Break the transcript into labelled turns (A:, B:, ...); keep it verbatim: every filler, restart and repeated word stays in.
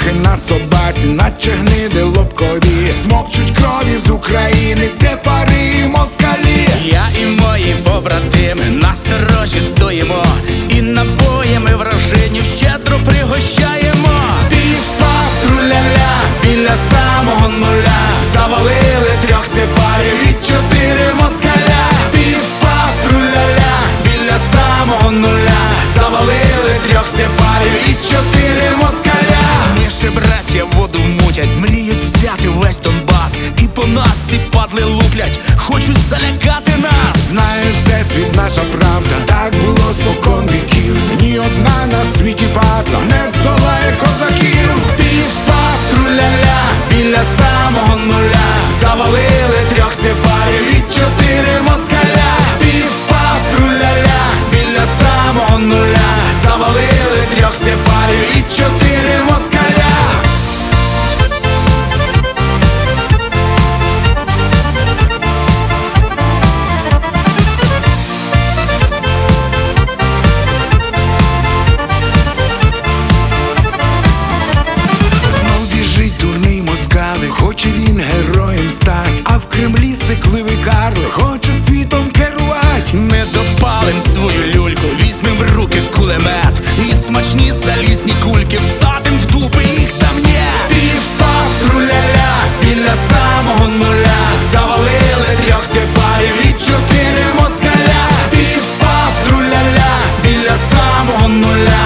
A: мухи на собаці, наче гниди лобкові, смокчуть крові з України, сепари і москалі.
B: Я і мої побратими насторожі стоїмо, і набоями вражинів щедро пригощаємо.
A: Пів-пав, труля-ля, біля самого нуля завалили трьох сепарів і чотири москаля. Пів-пав, труля-ля, біля самого нуля завалили трьох сепарів і чотири москаля.
B: Міші браття воду мутять, мріють взяти весь Донбас, і по нас ці падли луплять, хочуть залякати нас.
A: Знає всесвіт, наша правда, так було спокон віків. Ні одна на світі падла не здолає козаків. Пів-пав, труля-ля, біля самого нуля завалили трьох сепарів і чотири москаля. Пів-пав, труля-ля, біля самого нуля завалили трьох сепарів і чотири москаля. Хоче він героєм стать, а в Кремлі сикливий карлик хоче світом керувати.
B: Ми допалим свою люльку, візьмем в руки кулемет, і смачні залізні кульки всадим в дупи, їх там є.
A: Пів-пав, труля-ля, біля самого нуля завалили трьох сепарів і чотири москаля. Пів-пав, труля-ля, біля самого нуля